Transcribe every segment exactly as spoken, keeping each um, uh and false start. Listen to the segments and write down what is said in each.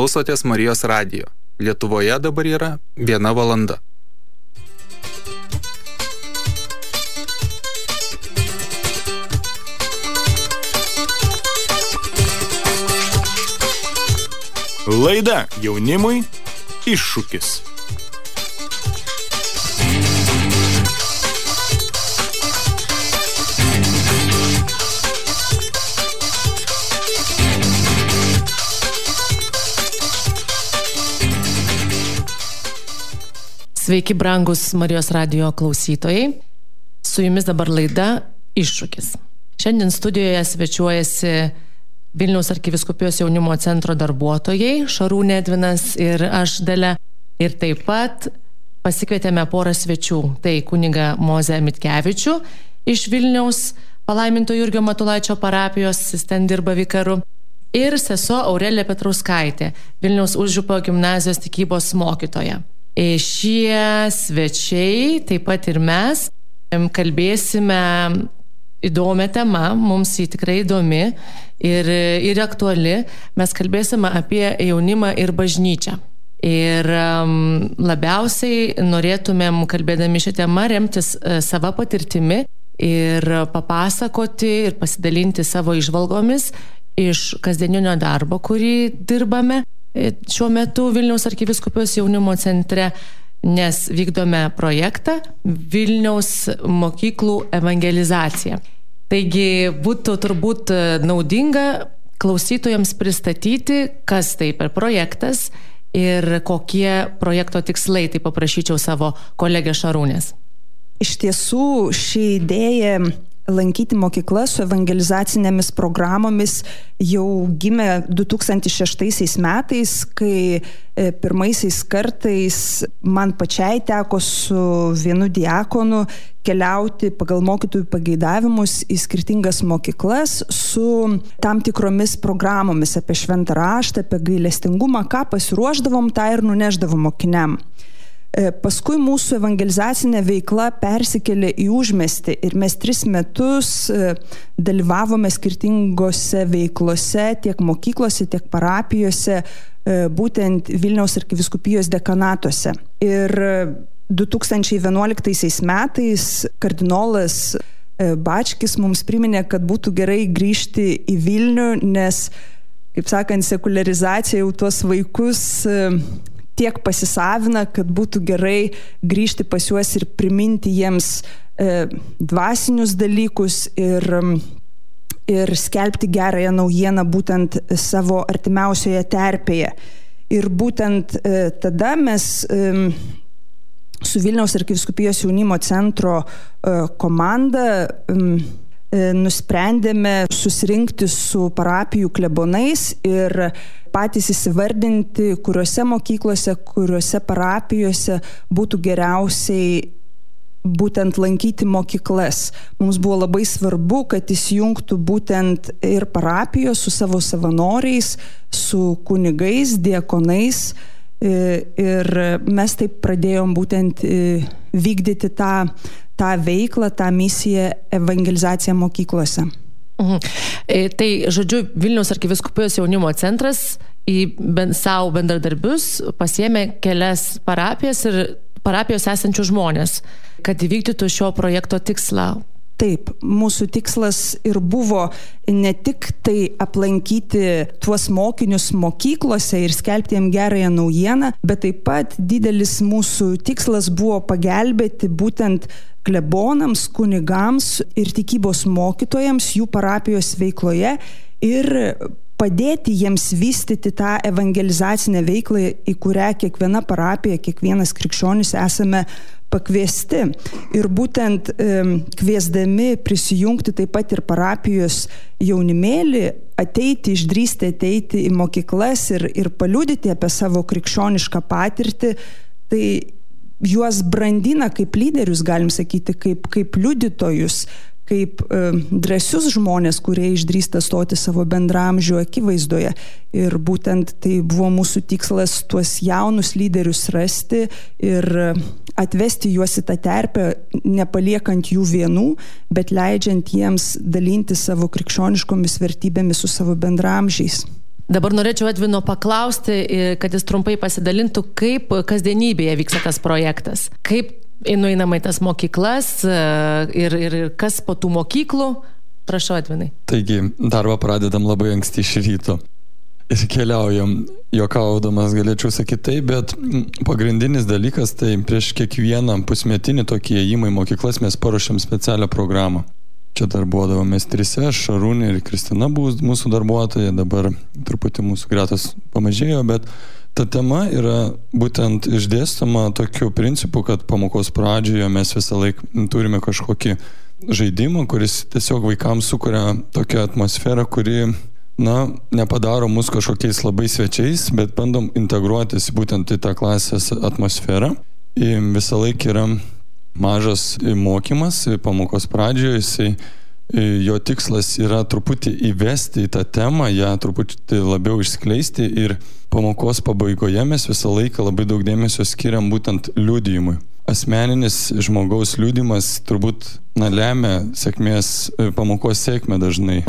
Klausotės Marijos radijo. Lietuvoje dabar yra viena valanda. Laida jaunimui iššūkis. Sveiki, brangus Marijos radijo klausytojai. Su jumis dabar laida Iššūkis. Šiandien studijoje svečiuojasi Vilniaus arkivyskupijos jaunimo centro darbuotojai Šarūnė Edvinas ir aš Dalia. Ir taip pat pasikvietėme porą svečių. Tai kunigą Mozę Mitkevičių iš Vilniaus palaiminto Jurgio Matulaičio parapijos, jis ten dirba vikaru. Ir sesuo Aurelija Petrauskaitė, Vilniaus Užupio gimnazijos tikybos mokytoja. Šie svečiai, taip pat ir mes, kalbėsime įdomią temą, mums jį tikrai įdomi ir, ir aktuali. Mes kalbėsime apie jaunimą ir bažnyčią. Ir um, labiausiai norėtumėm, kalbėdami šią temą, remtis uh, savo patirtimi ir papasakoti ir pasidalinti savo įžvalgomis iš kasdieninio darbo, kurį dirbame šiuo metu Vilniaus arkivyskupijos jaunimo centre, nes vykdome projektą Vilniaus mokyklų evangelizacija. Taigi būtų turbūt naudinga klausytojams pristatyti, kas tai per projektas ir kokie projekto tikslai, tai paprašyčiau savo kolegę Šarūnės. Iš tiesų, ši idėja lankyti mokyklas su evangelizacinėmis programomis jau gimė du tūkstančiai šeštaisiais metais, kai pirmaisiais kartais man pačiai teko su vienu diakonu keliauti pagal mokytojų pageidavimus į skirtingas mokyklas su tam tikromis programomis apie šventą raštą, apie gailestingumą, ką pasiruošdavom, tą ir nuneždavom mokiniam. Paskui mūsų evangelizacinė veikla persikėlė į užmiestį ir mes tris metus dalyvavome skirtingose veiklose, tiek mokyklose, tiek parapijose, būtent Vilniaus arkivyskupijos dekanatuose. Ir du tūkstančiai vienuoliktaisiais metais kardinolas Bačkis mums priminė, kad būtų gerai grįžti į Vilnių, nes, kaip sakant, sekuliarizacija jau tuos vaikus tiek pasisavina, kad būtų gerai grįžti pas juos ir priminti jiems e, dvasinius dalykus ir, ir skelbti gerąją naujieną būtent savo artimiausioje terpėje. Ir būtent e, tada mes e, su Vilniaus arkivyskupijos jaunimo centro e, komanda e, nusprendėme susirinkti su parapijų klebonais ir patys įsivardinti, kuriuose mokyklose, kuriuose parapijose būtų geriausiai būtent lankyti mokyklas. Mums buvo labai svarbu, kad įsijungtų būtent ir parapijos su savo savanoriais, su kunigais, diakonais. Ir mes taip pradėjom būtent vykdyti tą tą veiklą, tą misiją evangelizaciją mokyklose. Mhm. Tai, žodžiu, Vilniaus arkivyskupijos jaunimo centras į ben, savo bendradarbius pasiėmė kelias parapijas ir parapijos esančių žmonės, kad įvykdytų šio projekto tikslą. Taip, mūsų tikslas ir buvo ne tik tai aplankyti tuos mokinius mokyklose ir skelbti jiem gerąją naujieną, bet taip pat didelis mūsų tikslas buvo pagelbėti būtent klebonams, kunigams ir tikybos mokytojams jų parapijos veikloje ir padėti jiems vystyti tą evangelizacinę veiklą, į kurią kiekviena parapija, kiekvienas krikščionis esame pakviesti. Ir būtent e, kviesdami prisijungti taip pat ir parapijos jaunimėlį, ateiti, išdrįsti ateiti į mokyklas ir, ir paliudyti apie savo krikščionišką patirtį, tai juos brandina kaip lyderius, galim sakyti, kaip, kaip liudytojus, kaip e, drąsius žmonės, kurie išdrįsta stoti savo bendramžių akivaizdoje. Ir būtent tai buvo mūsų tikslas tuos jaunus lyderius rasti ir atvesti juos į tą terpę, nepaliekant jų vienų, bet leidžiant jiems dalinti savo krikščioniškomis vertybėmis su savo bendramžiais. Dabar norėčiau Edvino paklausti, kad jis trumpai pasidalintų, kaip kasdienybėje vyksta tas projektas. Kaip nueinama į tas mokyklas ir, ir, ir kas po tų mokyklų. Prašau, Edvinai. Taigi, darbą pradedam labai anksti iš ryto. Ir keliaujam, juokaudamas galėčiau sakyti taip, bet pagrindinis dalykas, tai prieš kiekvieną pusmetinį tokį įėjimą į mokyklas mes paruošiam specialią programą. Čia darbuodavomės trise, Šarūnė ir Kristina buvo mūsų darbuotojai, dabar truputį mūsų gretos pamažėjo, bet ta tema yra būtent išdėstoma tokiu principu, kad pamokos pradžioje mes visą laiką turime kažkokį žaidimą, kuris tiesiog vaikams sukuria tokią atmosferą, kuri, na, nepadaro mus kažkokiais labai svečiais, bet bandom integruotis būtent į tą klasės atmosferą. Ir visą laiką yra mažas mokymas pamokos pradžioje, jisai, jo tikslas yra truputį įvesti į tą temą, ją truputį labiau išskleisti ir pamokos pabaigoje mes visą laiką labai daug dėmesio skiriam būtent liudijimui. Asmeninis žmogaus liudijimas turbūt na, lemia sėkmės, pamokos sėkmę dažnai.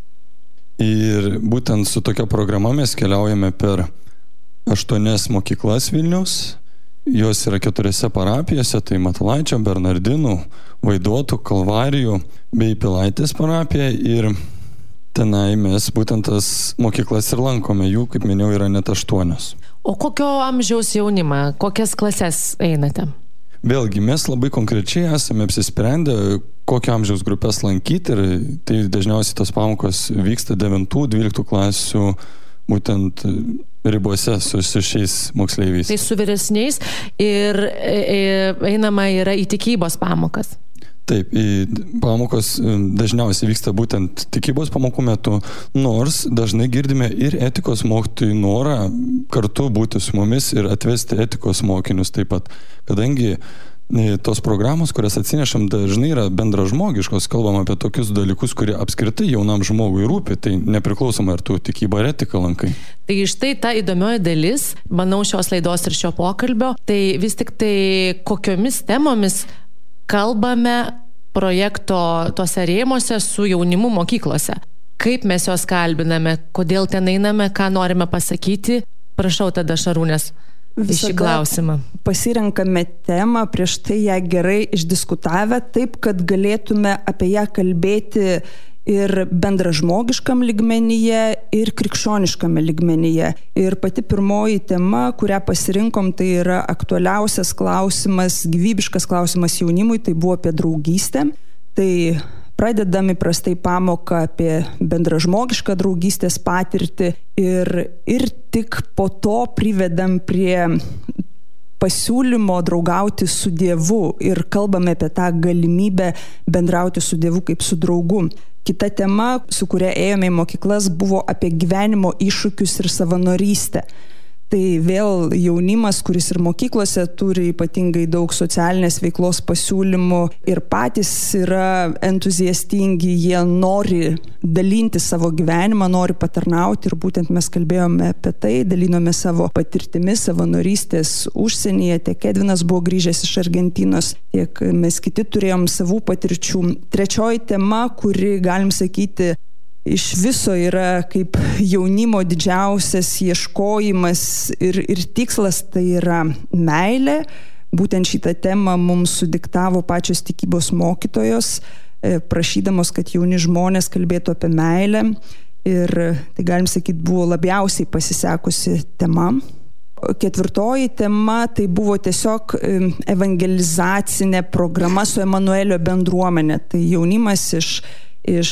Ir būtent su tokia programa mes keliaujame per aštuonias mokyklas Vilniaus. Jos yra keturiose parapijose, tai Matulaičio, Bernardinų, Vaidotų, Kalvarijų bei Pilaitės parapija ir tenai mes būtent tas mokyklas ir lankome, jų, kaip minėjau, yra net aštuonios. O kokio amžiaus jaunimą, kokias klases einate? Vėlgi, mes labai konkrečiai esame apsisprendę, kokio amžiaus grupės lankyti ir tai dažniausiai tos pamokos vyksta devintų dvyliktų klasių būtent ribose su, su šiais moksleiviais. Tai su vyresniais ir e, einama yra į tikybos pamokas. Taip, pamokos dažniausiai vyksta būtent tikybos pamokų metu, nors dažnai girdime ir etikos mokytojų norą kartu būti su mumis ir atvesti etikos mokinius taip pat. Kadangi tos programos, kurias atsinešam, dažnai yra bendražmogiškos, kalbam apie tokius dalykus, kurie apskritai jaunam žmogui rūpi, tai nepriklausomai ar tu tikybą ar etiką lankai. Tai štai ta įdomioji dalis, manau, šios laidos ir šio pokalbio, tai vis tik tai kokiomis temomis kalbame projekto tuose rėmuose su jaunimu mokyklose. Kaip mes juos kalbiname, kodėl ten einame, ką norime pasakyti. Prašau tada, Šarūnės. Šį klausimą. Pasirenkame temą, prieš tai ją gerai išdiskutavę, taip, kad galėtume apie ją kalbėti ir bendražmogiškam lygmenyje, ir krikščioniškame lygmenyje. Ir pati pirmoji tema, kurią pasirinkom, tai yra aktualiausias klausimas, gyvybiškas klausimas jaunimui, tai buvo apie draugystę. Tai pradedam įprastai pamoką apie bendražmogišką draugystės patirtį ir, ir tik po to privedam prie pasiūlymo draugauti su Dievu ir kalbame apie tą galimybę bendrauti su Dievu kaip su draugu. Kita tema, su kuria ėjome į mokyklas, buvo apie gyvenimo iššūkius ir savanorystę. Tai vėl jaunimas, kuris ir mokyklose turi ypatingai daug socialinės veiklos pasiūlymų ir patys yra entuziastingi, jie nori dalinti savo gyvenimą, nori patarnauti ir būtent mes kalbėjome apie tai, dalinome savo patirtimis, savanorystės užsienyje, tiek Edvinas buvo grįžęs iš Argentinos, tiek mes kiti turėjom savų patirčių. Trečioji tema, kuri, galim sakyti, iš viso yra kaip jaunimo didžiausias ieškojimas ir, ir tikslas, tai yra meilė. Būtent šitą temą mums sudiktavo pačios tikybos mokytojos, prašydamos, kad jauni žmonės kalbėtų apie meilę. Ir tai, galim sakyti, buvo labiausiai pasisekusi tema. Ketvirtoji tema tai buvo tiesiog evangelizacinė programa su Emanuelio bendruomenė. Tai jaunimas iš, iš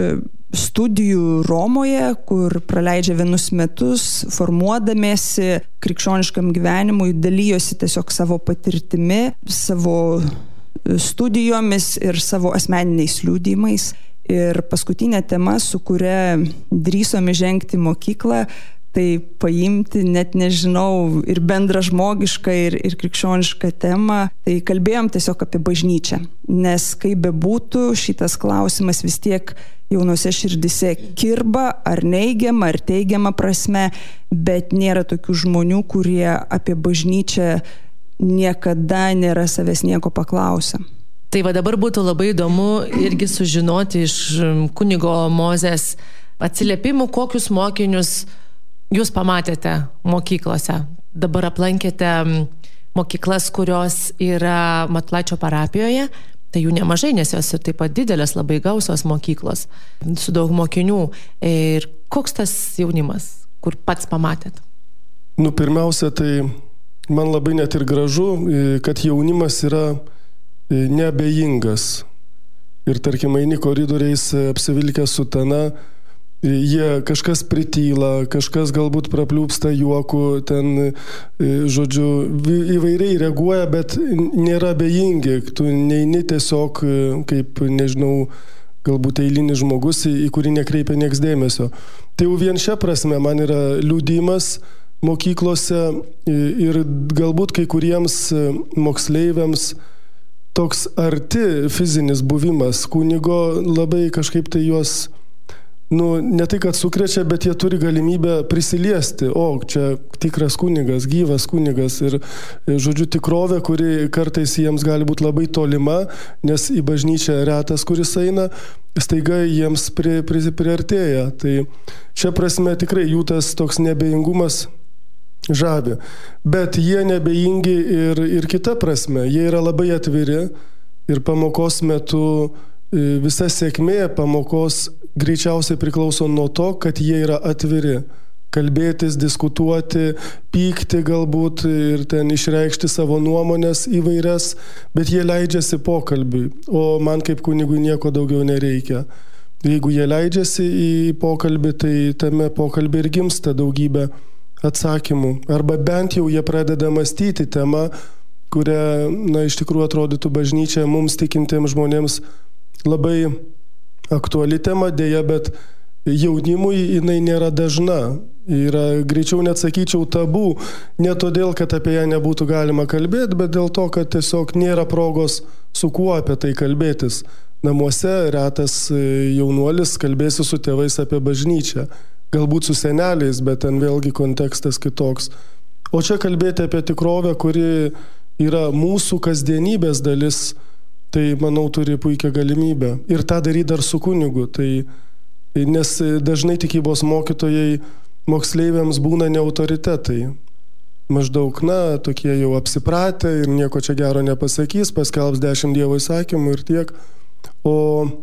studijų Romoje, kur praleidžia vienus metus, formuodamiesi krikščioniškam gyvenimui, dalyjosi tiesiog savo patirtimi, savo studijomis ir savo asmeniniais liudijimais. Ir paskutinė tema, su kuria drįsome žengti mokyklą, tai paimti, net nežinau, ir bendražmogišką, ir, ir krikščionišką temą, tai kalbėjom tiesiog apie bažnyčią. Nes kaip bebūtų, šitas klausimas vis tiek jaunose širdise kirba, ar neigiama, ar teigiama prasme, bet nėra tokių žmonių, kurie apie bažnyčią niekada nėra savęs nieko paklausę. Tai va dabar būtų labai įdomu irgi sužinoti iš kunigo Mozės atsiliepimų, kokius mokinius jūs pamatėte mokyklose? Dabar aplankėte mokyklas, kurios yra Matulaičio parapijoje, tai jų nemažai, nes jos ir taip pat didelės, labai gausios mokyklos, su daug mokinių. Ir koks tas jaunimas, kur pats pamatėt? Nu, pirmiausia, tai man labai net ir gražu, kad jaunimas yra neabejingas. Ir tarkim, eini koridoriais apsivilkę sutana, jie kažkas prityla, kažkas galbūt prapliūpsta juoku, ten, žodžiu, įvairiai reaguoja, bet nėra abejingi. Tu neini tiesiog kaip, nežinau, galbūt eilinis žmogus, į kurį nekreipia nieks dėmesio. Tai jau vien šią prasme man yra liudimas mokyklose ir galbūt kai kuriems moksleiviams toks arti fizinis buvimas kunigo labai kažkaip tai juos, nu, ne tai, kad sukrečia, bet jie turi galimybę prisiliesti. O, čia tikras kunigas, gyvas kunigas ir, žodžiu, tikrovė, kuri kartais jiems gali būti labai tolima, nes į bažnyčią retas, kuris eina, staiga jiems pri, pri, priartėja. Tai šia prasme tikrai jų tas toks nebejingumas žavi. Bet jie nebejingi ir, ir kita prasme. Jie yra labai atviri ir pamokos metu visa sėkmė pamokos greičiausiai priklauso nuo to, kad jie yra atviri. Kalbėtis, diskutuoti, pykti galbūt ir ten išreikšti savo nuomonės įvairias, bet jie leidžiasi pokalbiui, o man kaip kunigui nieko daugiau nereikia. Jeigu jie leidžiasi į pokalbį, tai tame pokalbį ir gimsta daugybė atsakymų. Arba bent jau jie pradeda mąstyti temą, kurią, na, iš tikrųjų atrodytų bažnyčia mums tikintiems žmonėms labai aktuali tema, dėja, bet jaunimui jinai nėra dažna. Yra, greičiau net sakyčiau, tabu, ne todėl, kad apie ją nebūtų galima kalbėti, bet dėl to, kad tiesiog nėra progos su kuo apie tai kalbėtis. Namuose retas jaunuolis kalbėsi su tėvais apie bažnyčią. Galbūt su seneliais, bet ten vėlgi kontekstas kitoks. O čia kalbėti apie tikrovę, kuri yra mūsų kasdienybės dalis, tai, manau, turi puikią galimybę. Ir tą daryti dar su kunigu. Tai, nes dažnai tikybos mokytojai moksleiviams būna ne autoritetai. Maždaug, na, tokie jau apsipratę ir nieko čia gero nepasakys, paskelbs dešimt Dievo įsakymų ir tiek. O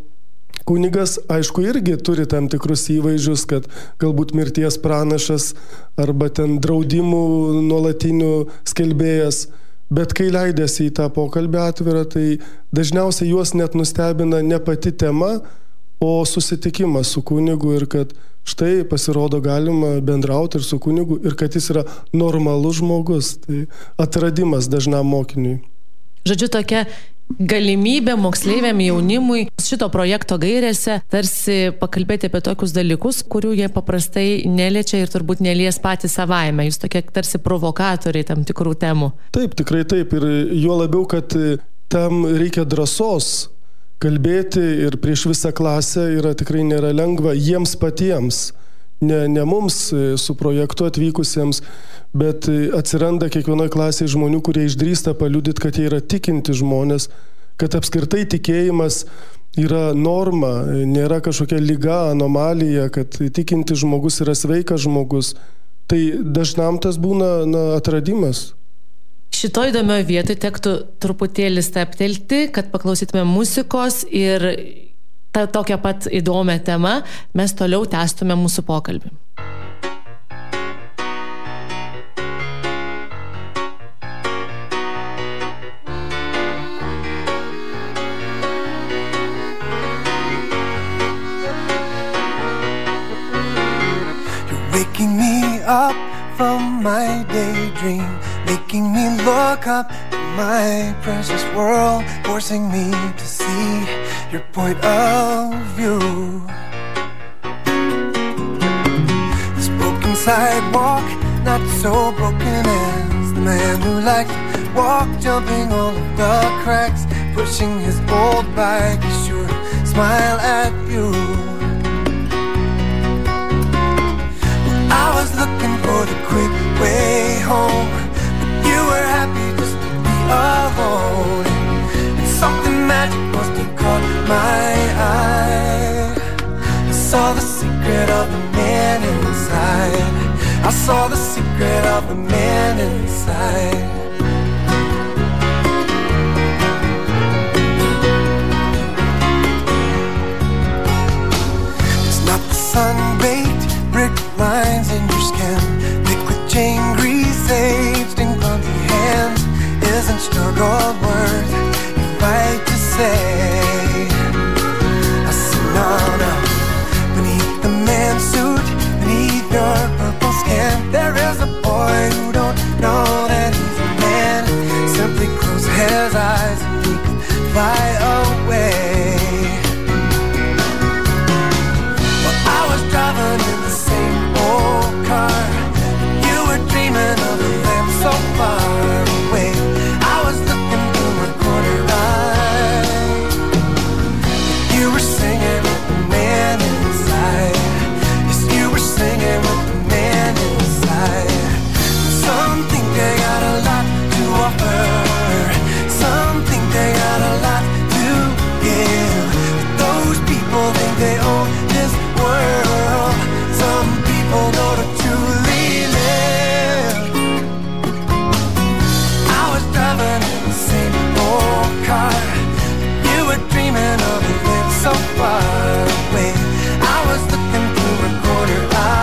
kunigas, aišku, irgi turi tam tikrus įvaizdžius, kad galbūt mirties pranašas arba ten draudimų nuolatinių skelbėjas. Bet kai leidėsi į tą pokalbį atvirą, tai dažniausiai juos net nustebina ne pati tema, o susitikimas su kunigu ir kad štai pasirodo galima bendrauti ir su kunigu ir kad jis yra normalus žmogus. Tai atradimas dažnam mokiniui. Žodžiu, tokia galimybė moksleiviam jaunimui šito projekto gairėse tarsi pakalbėti apie tokius dalykus, kurių jie paprastai neliečia ir turbūt nelies patys savaime. Jūs tokie tarsi provokatoriai tam tikrų temų. Taip, tikrai taip. Ir juo labiau, kad tam reikia drąsos kalbėti ir prieš visą klasę yra tikrai nėra lengva jiems patiems. Ne, ne mums su projektu atvykusiems, bet atsiranda kiekvienoje klasėje žmonių, kurie išdrįsta paliudyti, kad jie yra tikinti žmonės, kad apskritai tikėjimas yra norma, nėra kažkokia liga, anomalija, kad tikinti žmogus yra sveikas žmogus. Tai dažnam tas būna, na, atradimas. Šito įdomioje vietoje tektų truputėlį steptelti, kad paklausytume muzikos ir tą tokią pat įdomią temą mes toliau tęstume mūsų pokalbį. You're waking me up from my daydream, making me look up at my precious world, forcing me to see your point of view. This broken sidewalk, not so broken as the man who liked to walk, jumping all of the cracks, pushing his old bike, he sure smile at you. Well, I was looking for the quick way home, but you were happy just to be alone. And something magic must have caught my eye. I saw the secret of the man inside. I saw the secret of the man inside. It's not the sun-baked brick lines in your skin, liquid chain grease aged in clumsy hands. Isn't struggle worth your fight to say? I see now, now, beneath the man's suit, beneath your purple skin, there is a boy who don't know that he's a man. Simply close his eyes and he can fly away. Well, I was driving in the same old car, you were dreaming of a land so far away. I was looking through my corner eye, you were singing with the man inside. Yes, you were singing with the man inside. Some think they got a lot to offer, some think they got a lot to give. But those people think they own this world. Some people know to truly live. I was driving in the same old car, you were dreaming of a life so far away. I was looking through a corner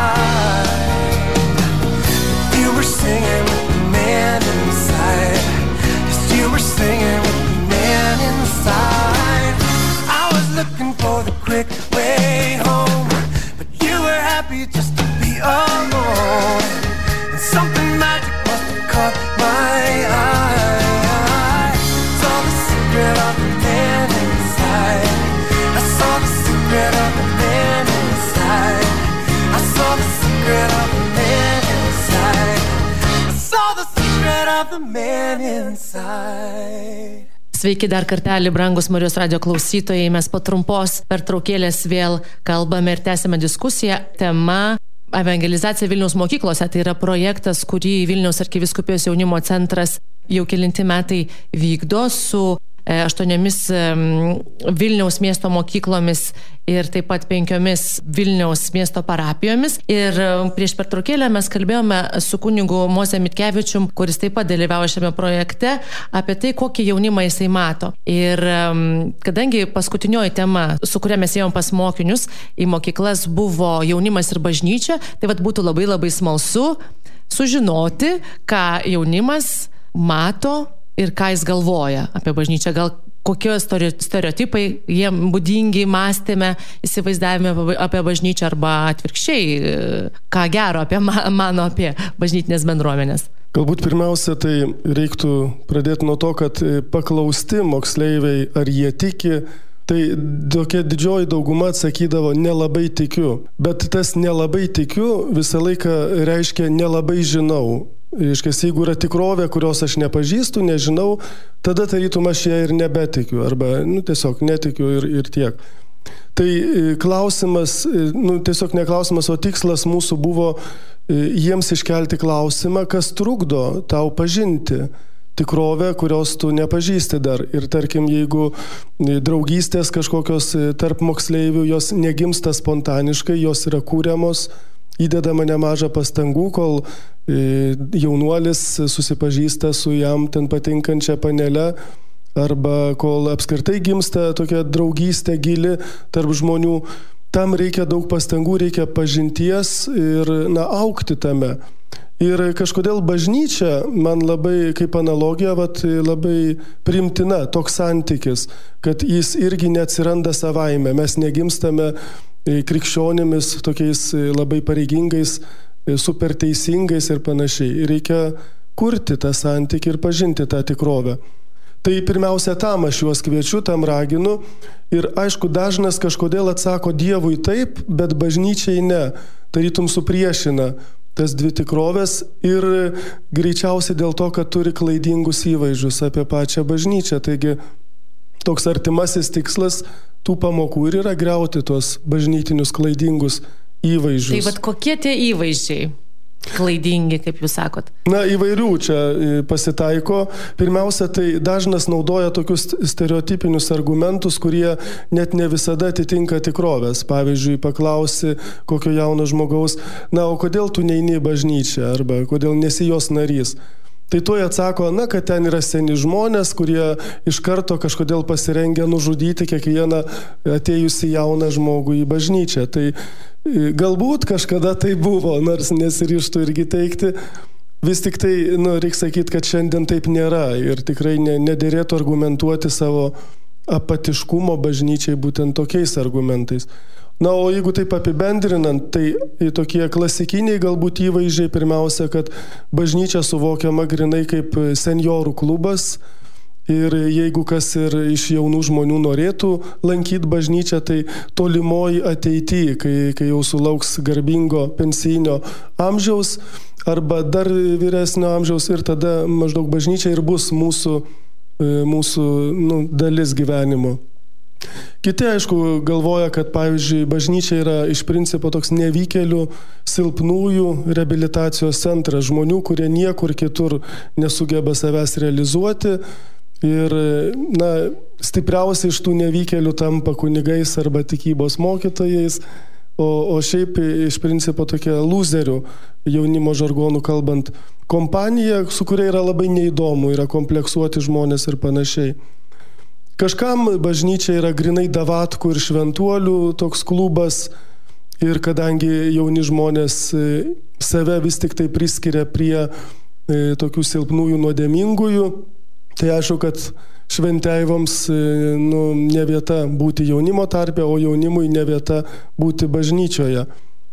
eye, you were singing with the man inside. Yes, you were singing with the man inside. I was looking for the quick way home, but you were happy just to be alone. And something magic must have caught my eye. Saw the secret of the man inside. I saw the secret of the man inside. I saw the secret of the man inside. I saw the secret of the man inside. Sveiki dar kartelį, brangus Marijos radio klausytojai. Mes po trumpos pertraukėlės vėl kalbame ir tęsime diskusiją. Tema evangelizacija Vilniaus mokyklose. Tai yra projektas, kurį Vilniaus arkivyskupijos jaunimo centras jau kelinti metai vykdo su aštuoniomis Vilniaus miesto mokyklomis ir taip pat penkiomis Vilniaus miesto parapijomis. Ir prieš pertraukėlę mes kalbėjome su kunigu Mozė Mitkevičium, kuris taip pat dalyvavo šiame projekte, apie tai, kokį jaunimą jisai mato. Ir kadangi paskutinioji tema, su kuria mes ėjom pas mokinius į mokyklas, buvo jaunimas ir bažnyčia, tai vat būtų labai labai smalsu sužinoti, ką jaunimas mato ir ką jis galvoja apie bažnyčią. Gal kokie stereotipai jiem būdingi mąstėme, įsivaizdavime apie bažnyčią arba atvirkščiai, ką gero apie mano apie bažnytinės bendruomenės. Galbūt pirmiausia, tai reiktų pradėti nuo to, kad paklausti moksleiviai, ar jie tiki, tai tokia didžioji dauguma atsakydavo nelabai tikiu. Bet tas nelabai tikiu visą laiką reiškia nelabai žinau. Iškės, jeigu yra tikrovė, kurios aš nepažįstu, nežinau, tada tarytum aš ją ir nebetikiu, arba nu, tiesiog netikiu ir, ir tiek. Tai klausimas, nu, tiesiog ne klausimas, o tikslas mūsų buvo jiems iškelti klausimą, kas trukdo tau pažinti tikrovę, kurios tu nepažįsti dar. Ir tarkim, jeigu draugystės kažkokios tarp moksleivių, jos negimsta spontaniškai, jos yra kūriamos, įdedama nemažą pastangų, kol jaunuolis susipažįsta su jam ten patinkančia panele, arba kol apskritai gimsta tokia draugystė gili tarp žmonių. Tam reikia daug pastangų, reikia pažinties ir na, augti tame. Ir kažkodėl bažnyčia man labai, kaip analogija, vat, labai primtina toks santykis, kad jis irgi neatsiranda savaime. Mes negimstame krikščionimis tokiais labai pareigingais, super teisingais ir panašiai. Reikia kurti tą santykį ir pažinti tą tikrovę. Tai pirmiausia, tam aš juos kviečiu, tam raginu. Ir aišku, dažnas kažkodėl atsako Dievui taip, bet bažnyčiai ne. Tarytum supriešina tas dvi tikrovės ir greičiausiai dėl to, kad turi klaidingus įvaizdžius apie pačią bažnyčią. Taigi toks artimasis tikslas tų pamokų ir yra griauti tuos bažnytinius klaidingus įvaizdžius. Tai vat kokie tie įvaizdžiai? klaidingi, kaip jūs sakot? Na, įvairių čia pasitaiko. Pirmiausia, tai dažnas naudoja tokius stereotipinius argumentus, kurie net ne visada atitinka tikrovės. Pavyzdžiui, paklausi kokio jauno žmogaus, na, o kodėl tu neini į bažnyčią, arba kodėl nesi jos narys. Tai tuoj atsako, na, kad ten yra seni žmonės, kurie iš karto kažkodėl pasirengia nužudyti kiekvieną atėjusį jauną žmogų į bažnyčią. Tai galbūt kažkada tai buvo, nors nesiryžtų irgi teikti. Vis tik tai, nu, reikia sakyti, kad šiandien taip nėra ir tikrai ne, nedėrėtų argumentuoti savo apatiškumo bažnyčiai būtent tokiais argumentais. Na, o jeigu taip apibendrinant, tai tokie klasikiniai galbūt įvaizdžiai pirmiausia, kad bažnyčia suvokiama grinai kaip senjorų klubas ir jeigu kas ir iš jaunų žmonių norėtų lankyti bažnyčią, tai tolimoji ateityje, kai, kai jau sulauks garbingo pensijinio amžiaus arba dar vyresnio amžiaus ir tada maždaug bažnyčia ir bus mūsų, mūsų nu, dalis gyvenimo. Kiti, aišku, galvoja, kad, pavyzdžiui, bažnyčia yra iš principo toks nevykėlių, silpnųjų reabilitacijos centras, žmonių, kurie niekur kitur nesugeba savęs realizuoti ir, na, stipriausiai iš tų nevykėlių tampa kunigais arba tikybos mokytojais, o, o šiaip iš principo tokia lūzerių, jaunimo žargonų kalbant, kompanija, su kuria yra labai neįdomu, yra kompleksuoti žmonės ir panašiai. Kažkam bažnyčia yra grinai davatkų ir šventuolių toks klubas ir kadangi jauni žmonės save vis tik tai priskiria prie tokių silpnųjų nuodėmingųjų, tai aišku, kad šventeivoms nu, ne vieta būti jaunimo tarpe, o jaunimui ne vieta būti bažnyčioje.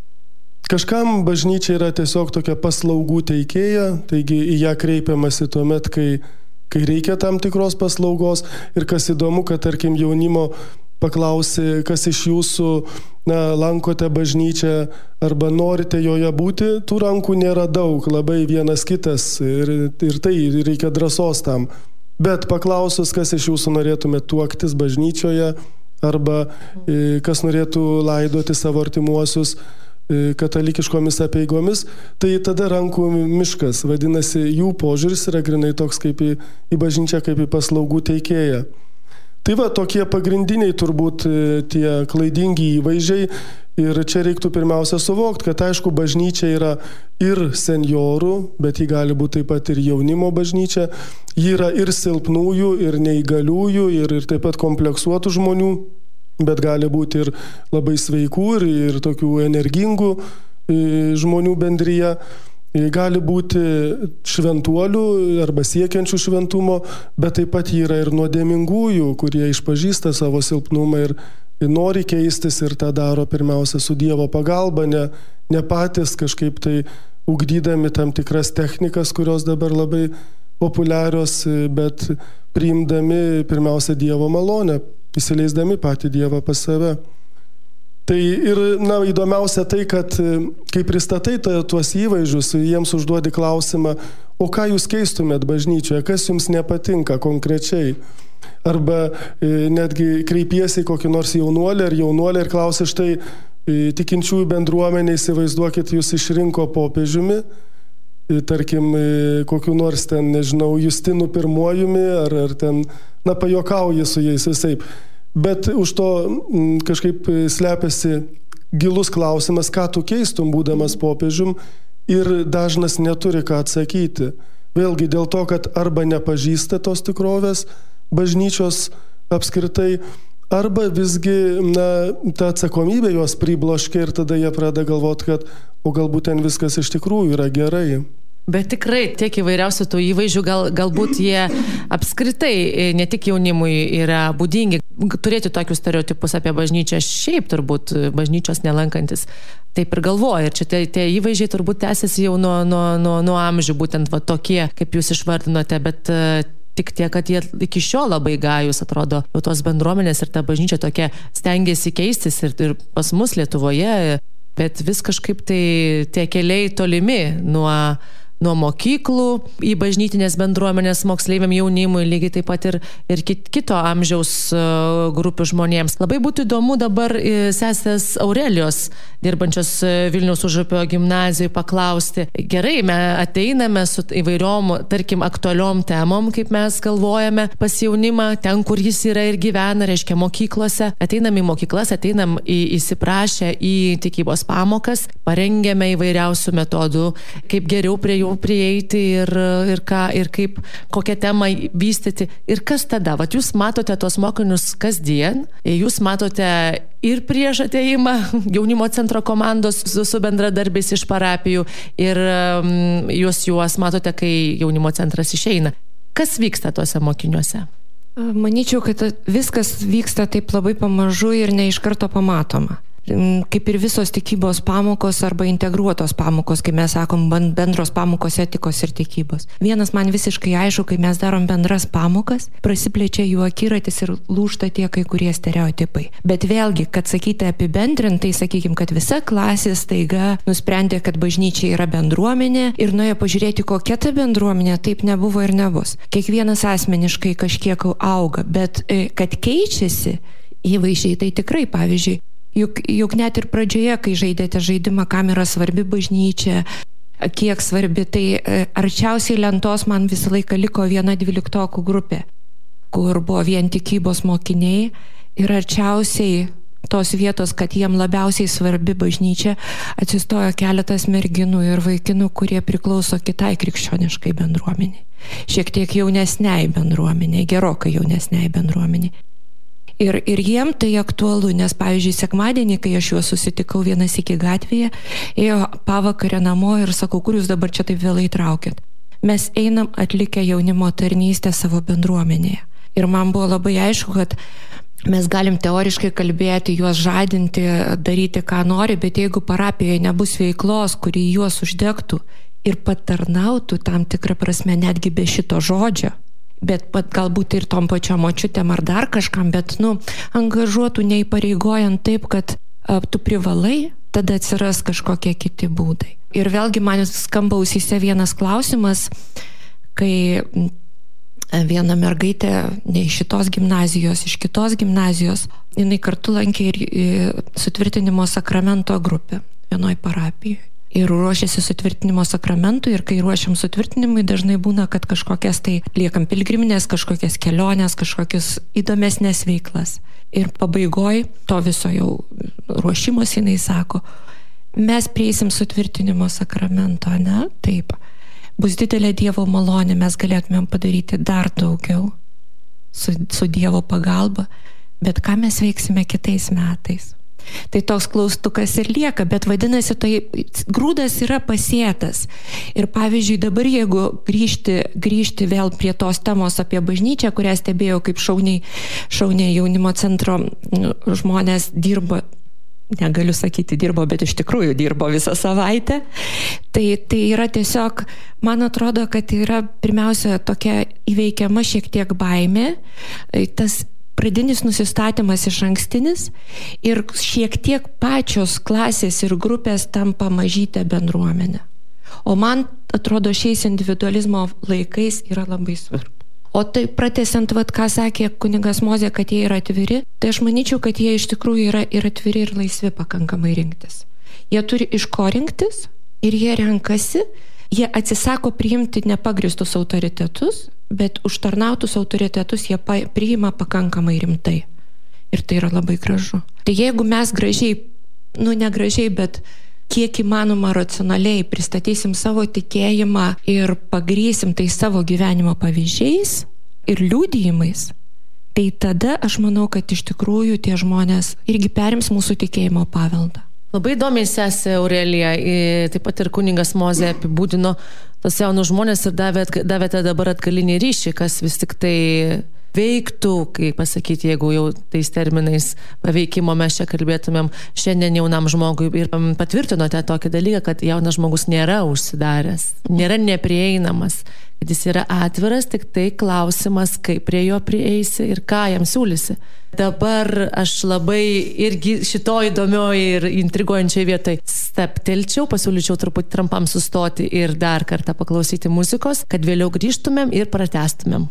Kažkam bažnyčia yra tiesiog tokia paslaugų teikėja, taigi į ją kreipiamasi tuomet, kai kai reikia tam tikros paslaugos ir kas įdomu, kad tarkim jaunimo paklausi, kas iš jūsų na, lankote bažnyčią arba norite joje būti, tų rankų nėra daug, labai vienas kitas ir, ir tai reikia drąsos tam. Bet paklausus, kas iš jūsų norėtumėte tuoktis bažnyčioje arba kas norėtų laidoti savo artimuosius katalikiškomis apeigomis, tai tada rankų miškas, vadinasi, jų požiūris yra grinai toks kaip į, į bažnyčią, kaip į paslaugų teikėją. Tai va, tokie pagrindiniai turbūt tie klaidingi įvaizdžiai ir čia reiktų pirmiausia suvokti, kad aišku, bažnyčia yra ir senjorų, bet ji gali būti taip pat ir jaunimo bažnyčia, ji yra ir silpnųjų, ir neįgaliųjų, ir, ir taip pat kompleksuotų žmonių, bet gali būti ir labai sveikų, ir, ir tokių energingų žmonių bendryje. Gali būti šventuolių arba siekiančių šventumo, bet taip pat yra ir nuodėmingųjų, kurie išpažįsta savo silpnumą ir nori keistis ir tą daro pirmiausia su Dievo pagalba, ne, ne patys kažkaip tai ugdydami tam tikras technikas, kurios dabar labai populiarios, bet priimdami pirmiausia Dievo malonę, įsileisdami patį Dievą pas save. Tai ir, na, įdomiausia tai, kad kai pristatai tuos įvaizdžius, jiems užduodi klausimą, o ką jūs keistumėt bažnyčioje, kas jums nepatinka konkrečiai. Arba e, netgi kreipiesi į kokį nors jaunuolį ar jaunuolį ir klausi, štai e, tikinčiųjų bendruomenė, įsivaizduokit, jūs išrinko popiežiumi, e, tarkim, e, kokiu nors ten, nežinau, Justinu pirmojumi ar, ar ten, na, pajokauji su jais visaip. Bet už to m, kažkaip slepiasi gilus klausimas, ką tu keistum būdamas popiežium ir dažnas neturi ką atsakyti. Vėlgi dėl to, kad arba nepažįsta tos tikrovės bažnyčios apskritai, arba visgi na, ta atsakomybė juos pribloškia ir tada jie pradeda galvoti, kad o galbūt ten viskas iš tikrųjų yra gerai. Bet tikrai tiek įvairiausių tų įvaizdžių, gal, galbūt jie apskritai ne tik jaunimui yra būdingi. Turėti tokius stereotipus apie bažnyčią, šiaip turbūt bažnyčios nelankantis taip ir galvoja. Ir čia tie, tie įvaizdžiai turbūt tęsiasi jau nuo, nuo, nuo, nuo amžių, būtent va, tokie, kaip jūs išvardinote, bet uh, tik tiek, kad jie iki šiol labai gajus atrodo. Jau tos bendruomenės ir ta bažnyčia tokia stengiasi keistis ir, ir pas mus Lietuvoje, bet vis kažkaip tai tie keliai tolimi nuo nuo mokyklų į bažnytinės bendruomenės moksleiviam jaunimui, lygiai taip pat ir, ir kito amžiaus grupių žmonėms. Labai būtų įdomu dabar sesės Aurelijos, dirbančios Vilniaus Užupio gimnazijoje, paklausti. Gerai, mes ateiname su įvairiom, tarkim, aktualiom temom, kaip mes galvojame pas jaunimą, ten, kur jis yra ir gyvena, reiškia mokyklose. Ateinam į mokyklas, ateinam į, įsiprašę į tikybos pamokas, parengėme įvairiausių metodų, kaip geriau prie jų prieiti ir, ir, ką, ir kaip, kokią temą vystyti. Ir kas tada? Vat jūs matote tos mokinius kasdien, jūs matote ir prieš ateimą jaunimo centro komandos su, su bendradarbiais iš parapijų ir um, jūs juos matote, kai jaunimo centras išeina. Kas vyksta tuose mokiniuose? Manyčiau, kad viskas vyksta taip labai pamažu ir ne iš karto pamatoma. Kaip ir visos tikybos pamokos arba integruotos pamokos, kai mes sakom bendros pamokos etikos ir tikybos. Vienas man visiškai aišku, kai mes darom bendras pamokas, prasiplečia jų akiratis ir lūžta tie kai kurie stereotipai. Bet vėlgi, kad sakyti apibendrintai, sakykim, kad visa klasė staiga nusprendė, kad bažnyčia yra bendruomenė ir nuėjo pažiūrėti, kokia ta bendruomenė, taip nebuvo ir nebus. Kiekvienas asmeniškai kažkiek auga, bet kad keičiasi įvaizdžiai, tai tikrai, pavyzdžiui, Juk, juk net ir pradžioje, kai žaidėte žaidimą, kam yra svarbi bažnyčia, kiek svarbi, tai arčiausiai lentos man visą laiką liko viena dvyliktokų grupė, kur buvo vien tikybos mokiniai ir arčiausiai tos vietos, kad jiem labiausiai svarbi bažnyčia, atsistojo keletas merginų ir vaikinų, kurie priklauso kitai krikščioniškai bendruomeniai. Šiek tiek jaunesniai bendruomeniai, gerokai jaunesniai bendruomeniai. Ir, ir jiem tai aktualu, nes, pavyzdžiui, sekmadienį, kai aš juos susitikau vienas iki gatvėje, ėjo pavakarę namo ir sakau, kur jūs dabar čia taip vėlai traukėt. Mes einam atlikę jaunimo tarnystę savo bendruomenėje. Ir man buvo labai aišku, kad mes galim teoriškai kalbėti, juos žadinti, daryti, ką nori, bet jeigu parapijoje nebus veiklos, kuri juos uždegtų ir patarnautų tam tikrą prasme netgi be šito žodžio, bet pat galbūt ir tom pačiom močiutėm ar dar kažkam, bet, nu, angažuotų neįpareigojant taip, kad a, tu privalai, tada atsiras kažkokie kiti būdai. Ir vėlgi man skamba ausyse vienas klausimas, kai viena mergaitė ne iš šitos gimnazijos, iš kitos gimnazijos, jinai kartu lankė ir sutvirtinimo sakramento grupę vienoj parapijoje. Ir ruošiasi sutvirtinimo sakramentui ir kai ruošiam sutvirtinimui, dažnai būna, kad kažkokias tai liekam pilgriminės, kažkokias kelionės, kažkokias įdomesnės veiklas. Ir pabaigoj to viso jau ruošimos jinai sako, mes prieisim sutvirtinimo sakramento, ne? Taip. Bus didelė Dievo malonė, mes galėtumėm padaryti dar daugiau su, su Dievo pagalba, bet ką mes veiksime kitais metais? Tai toks klaustukas ir lieka, bet vadinasi, tai grūdas yra pasėtas. Ir pavyzdžiui, dabar jeigu grįžti, grįžti vėl prie tos temos apie bažnyčią, kurią stebėjau, kaip šauniai, šauniai jaunimo centro žmonės dirbo, negaliu sakyti dirbo, bet iš tikrųjų dirbo visą savaitę, tai, tai yra tiesiog, man atrodo, kad yra pirmiausia tokia įveikiama šiek tiek baimė, tas pradinis nusistatymas iš ankstinis ir šiek tiek pačios klasės ir grupės tampa mažytė bendruomenė. O man atrodo, šiais individualizmo laikais yra labai svarbu. O tai pratęsiant, vat, ką sakė kunigas Mozė, kad jie yra atviri, tai aš manyčiau, kad jie iš tikrųjų yra ir atviri ir laisvi pakankamai rinktis. Jie turi iš ko rinktis ir jie renkasi, jie atsisako priimti nepagristus autoritetus, bet užtarnautus autoritetus jie pa, priima pakankamai rimtai. Ir tai yra labai gražu. Tai jeigu mes gražiai, nu negražiai, bet kiek įmanoma racionaliai pristatysim savo tikėjimą ir pagrysim tai savo gyvenimo pavyzdžiais ir liudijimais, tai tada aš manau, kad iš tikrųjų tie žmonės irgi perims mūsų tikėjimo paveldą. Labai įdomiai sesė Aurelija, taip pat ir kunigas Mozė apibūdino tos jaunus žmonės ir davėte, davėte dabar atgalinį ryšį, kas vis tik tai veiktų, kaip pasakyti, jeigu jau tais terminais paveikimo mes čia kalbėtumėm šiandien jaunam žmogui ir patvirtinote tokį dalyką, kad jaunas žmogus nėra užsidaręs, nėra neprieinamas, kad jis yra atviras, tik tai klausimas, kaip prie jo prieisi ir ką jam siūlysi. Dabar aš labai irgi šito įdomioji ir intriguojančiai vietoj steptelčiau, pasiūlyčiau truputį trumpam sustoti ir dar kartą paklausyti muzikos, kad vėliau grįžtumėm ir pratęstumėm.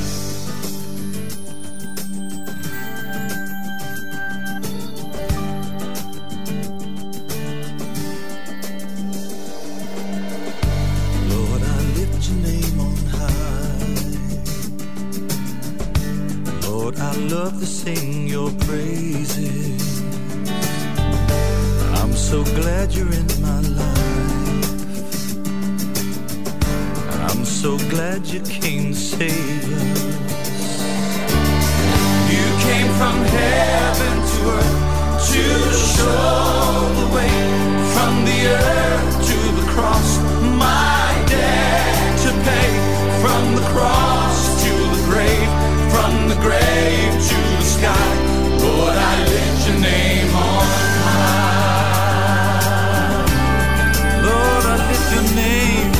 I love to sing your praises. I'm so glad you're in my life. I'm so glad you came to save us. You came from heaven to earth to show the way. From the earth to the cross, my debt to pay. From the cross to the grave, from the grave to the sky, Lord, I lift your name on high. Lord, I lift your name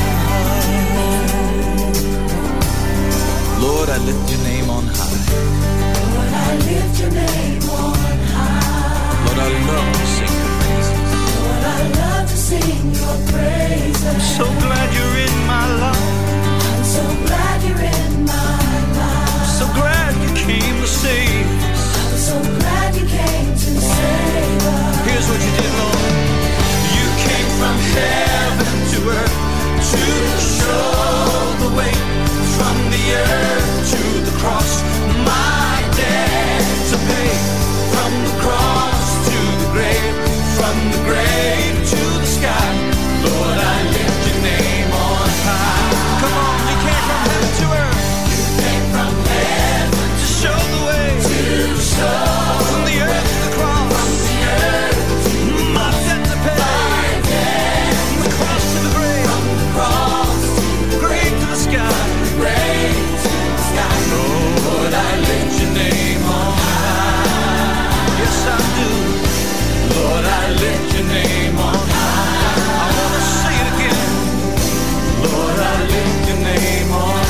on high. Lord, I lift your name on high. Lord, I lift your name on high. Lord, I love to sing your praises. Lord, I love to sing your praises. I'm so glad you're in my life. I'm so glad you're in my life. So glad you came to save us. I'm so glad you came to save us. Here's what you did, Lord. You came from heaven to earth to show the way. From the earth to the cross, my debt to pay. From the cross to the grave, from the grave to the sky, Lord, I lift your name on high. Come on, you came from heaven to earth. You came from heaven to show the way. To show from the earth to the cross. From the earth to my debt to pay. My debt. From the cross to the grave. From the cross to the grave to the sky. Grave to the sky. Lord, I lift your name on high. Yes, I do. Lord, I lift your name on high. I want to say it again. Lord, I lift your name on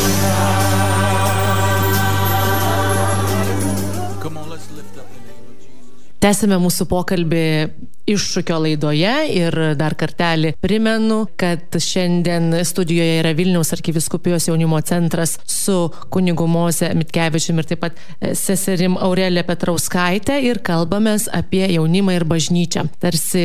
high. Come on, let's lift up the name of Jesus. Tęsime mūsų pokalbį iššūkio laidoje ir dar kartelį primenu, kad šiandien studijoje yra Vilniaus arkivyskupijos jaunimo centras su kunigu Moze Mitkevičiumi ir taip pat seserim Aurelija Petrauskaitė ir kalbamės apie jaunimą ir bažnyčią. Tarsi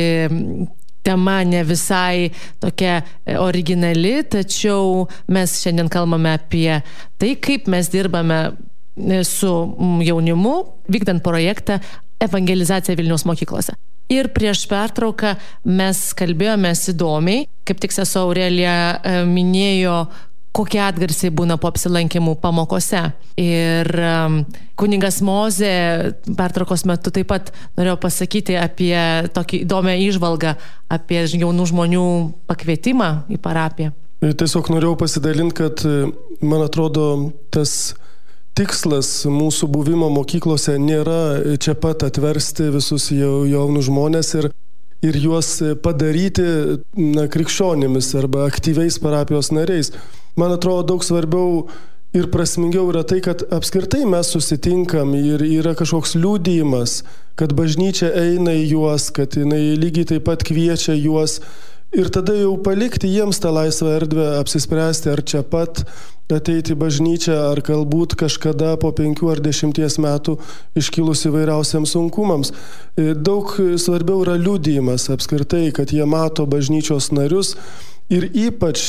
tema ne visai tokia originali, tačiau mes šiandien kalbame apie tai, kaip mes dirbame su jaunimu, vykdant projektą evangelizacija Vilniaus mokyklose. Ir prieš pertrauką mes kalbėjomės įdomiai, kaip tik sesuo Aurelija minėjo, kokie atgarsiai būna po apsilankimų pamokose. Ir um, kunigas Moze pertraukos metu taip pat norėjo pasakyti apie tokį įdomią įžvalgą apie jaunų žmonių pakvietimą į parapiją. Tiesiog norėjau pasidalinti, kad man atrodo tas tikslas mūsų buvimo mokyklose nėra čia pat atversti visus jaunus žmonės ir, ir juos padaryti na, krikščionimis arba aktyviais parapijos nariais. Man atrodo, daug svarbiau ir prasmingiau yra tai, kad apskritai mes susitinkam ir yra kažkoks liudijimas, kad bažnyčia eina į juos, kad jinai lygiai taip pat kviečia juos ir tada jau palikti jiems tą laisvą erdvę apsispręsti, ar čia pat ateiti į bažnyčią, ar galbūt kažkada po penkių ar dešimties metų iškilus įvairiausiams sunkumams. Daug svarbiau yra liudijimas apskritai, kad jie mato bažnyčios narius ir ypač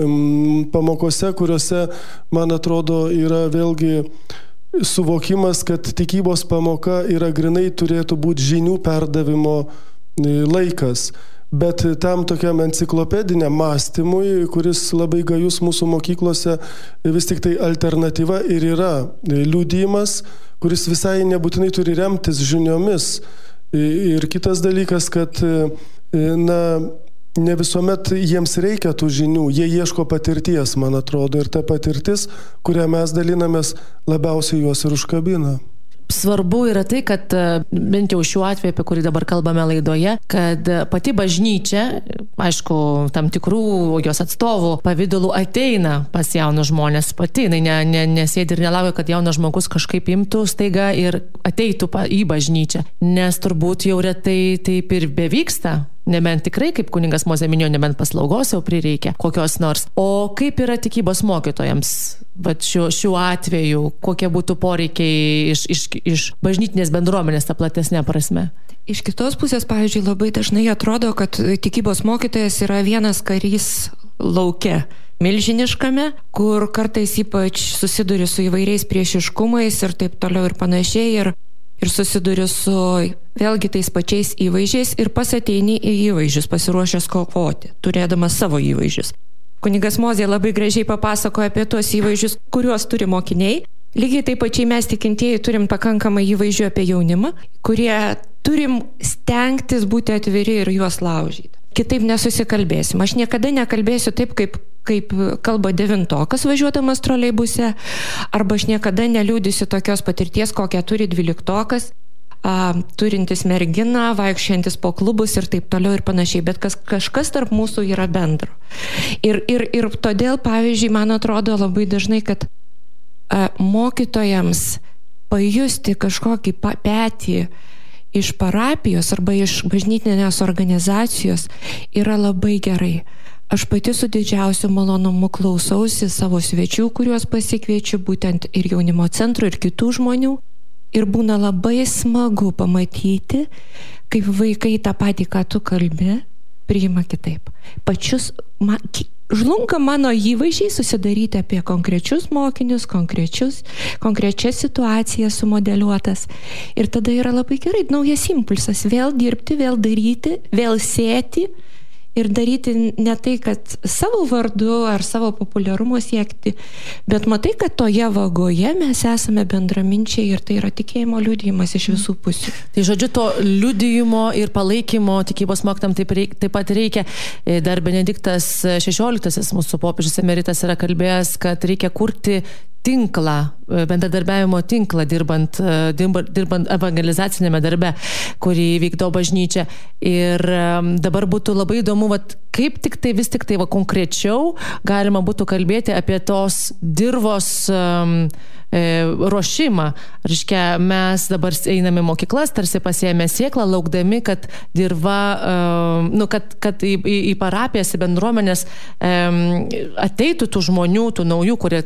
pamokose, kuriuose, man atrodo, yra vėlgi suvokimas, kad tikybos pamoka yra grinai turėtų būti žinių perdavimo laikas. Bet tam tokiam enciklopediniam mąstymui, kuris labai gajus mūsų mokyklose, vis tik tai alternatyva ir yra liudijimas, kuris visai nebūtinai turi remtis žiniomis. Ir kitas dalykas, kad na, ne visuomet jiems reikia tų žinių, jie ieško patirties, man atrodo, ir ta patirtis, kurią mes dalinamės, labiausiai juos ir užkabina. Svarbu yra tai, kad bent jau šiuo atveju, apie kurį dabar kalbame laidoje, kad pati bažnyčia, aišku, tam tikrų jos atstovų pavydalų ateina pas jaunus žmonės pati, jinai ne, ne, nesėdi ir nelaukia, kad jaunas žmogus kažkaip imtų staiga ir ateitų į bažnyčią, nes turbūt jau retai taip ir bevyksta. Nebent tikrai, kaip kunigas Mozė minėjo, nebent paslaugos jau prireikia kokios nors. O kaip yra tikybos mokytojams? Vat šiuo, šiuo atveju, kokie būtų poreikiai iš, iš, iš bažnytinės bendruomenės ta platesnė prasme? Iš kitos pusės, pavyzdžiui, labai dažnai atrodo, kad tikybos mokytojas yra vienas karys lauke. Milžiniškame, kur kartais ypač susiduri su įvairiais priešiškumais ir taip toliau ir panašiai. Ir ir susiduri su vėlgi tais pačiais įvaizdžiais ir pats ateini į įvaizdžius, pasiruošęs kovoti, turėdamas savo įvaizdžius. Kunigas Mozė labai gražiai papasakoja apie tuos įvaizdžius, kuriuos turi mokiniai. Lygiai taip pačiai mes tikintieji turim pakankamai įvaizdžių apie jaunimą, kurie turim stengtis būti atviri ir juos laužyti. Kitaip nesusikalbėsim. Aš niekada nekalbėsiu taip, kaip, kaip kalba devintokas važiuodamas troleibuse, arba aš niekada neliūdysiu tokios patirties, kokią turi dvyliktokas, a, turintis merginą, vaikščiantis po klubus ir taip toliau ir panašiai, bet kas, kažkas tarp mūsų yra bendro. Ir, ir, ir todėl, pavyzdžiui, man atrodo labai dažnai, kad a, mokytojams pajusti kažkokį petį iš parapijos arba iš bažnytinės organizacijos yra labai gerai. Aš pati su didžiausiu malonumu klausausi savo svečių, kuriuos pasikviečiu, būtent ir jaunimo centro, ir kitų žmonių. Ir būna labai smagu pamatyti, kaip vaikai tą patį, ką tu kalbi, priima kitaip. Pačius, man, žlunga mano įvaizdžiai susidaryti apie konkrečius mokinius, konkrečius, konkrečias situacijas sumodeliuotas. Ir tada yra labai gerai, naujas impulsas, vėl dirbti, vėl daryti, vėl sėti ir daryti ne tai, kad savo vardu ar savo populiarumo siekti, bet matai, kad toje vagoje mes esame bendraminčiai ir tai yra tikėjimo liudijimas iš visų pusių. Tai žodžiu, to liudijimo ir palaikymo tikybos mokytam taip, reik, taip pat reikia. Dar Benediktas šešioliktasis mūsų popiežius emeritas yra kalbėjęs, kad reikia kurti tinklą, bendradarbiavimo tinklą dirbant, dirbant evangelizacinėme darbe, kurį vykdo bažnyčia. Ir dabar būtų labai įdomu, vat, kaip tik tai vis tik tai va, konkrečiau galima būtų kalbėti apie tos dirvos um, e, ruošimą. Reiškia, mes dabar einame į mokyklas, tarsi pasiėmė sėklą, laukdami, kad dirva, um, nu, kad, kad į, į, į parapijas, į bendruomenės um, ateitų tų žmonių, tų naujų, kurie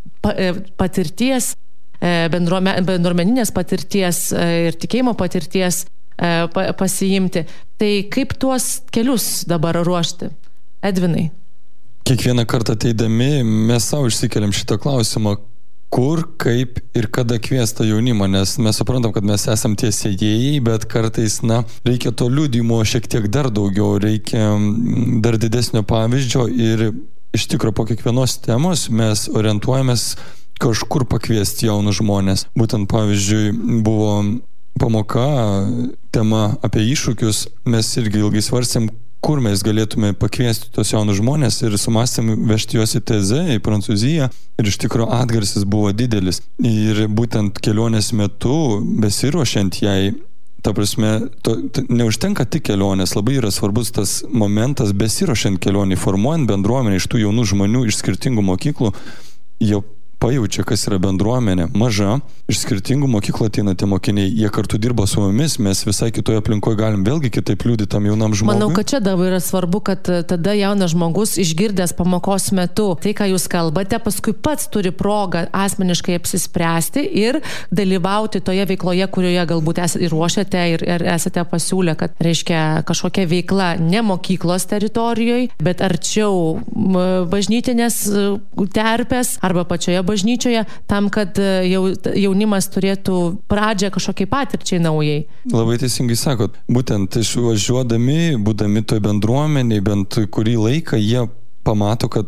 patirties, bendruomeninės patirties ir tikėjimo patirties pasiimti. Tai kaip tuos kelius dabar ruošti? Edvinai. Kiekvieną kartą ateidami mes savo išsikeliam šitą klausimą, kur, kaip ir kada kviesta jaunimą, nes mes suprantam, kad mes esam tie sėjėjai, bet kartais, na, reikia to liudijimo šiek tiek dar daugiau, reikia dar didesnio pavyzdžio ir iš tikrųjų po kiekvienos temos mes orientuojamės kažkur pakviesti jaunus žmonės. Būtent, pavyzdžiui, buvo pamoka, tema apie iššūkius, mes irgi ilgai svarstėm, kur mes galėtume pakviesti tos jaunus žmonės ir sumastėm vežti juos į T Z, į Prancūziją ir iš tikrųjų atgarsis buvo didelis. Ir būtent kelionės metu, besiruošiant jai, ta prasme, to, to, neužtenka tik kelionės, labai yra svarbus tas momentas, besiruošiant kelionį, formuojant bendruomenę iš tų jaunų žmonių iš skirtingų mokyklų, jie pajaučia, kas yra bendruomenė, maža, iš skirtingų mokyklų ateina tie mokiniai, jie kartu dirba su mumis, mes visai kitoje aplinkoje galim vėlgi kitaip liudyti tam jaunam žmogui. Manau, kad čia dabar yra svarbu, kad tada jaunas žmogus išgirdęs pamokos metu tai, ką jūs kalbate, paskui pats turi progą asmeniškai apsispręsti ir dalyvauti toje veikloje, kurioje galbūt esate ir ruošiate ir, ir esate pasiūlę, kad reiškia kažkokia veikla ne mokyklos teritorijoje, bet arčiau bažnytinės terpės arba pačioje bažnyčioje, tam, kad jau, jaunimas turėtų pradžią kažkokiai patirčiai naujai. Labai teisingai sakot, būtent išvažiuodami, būdami toj bendruomeniai, bent kurį laiką, jie pamato, kad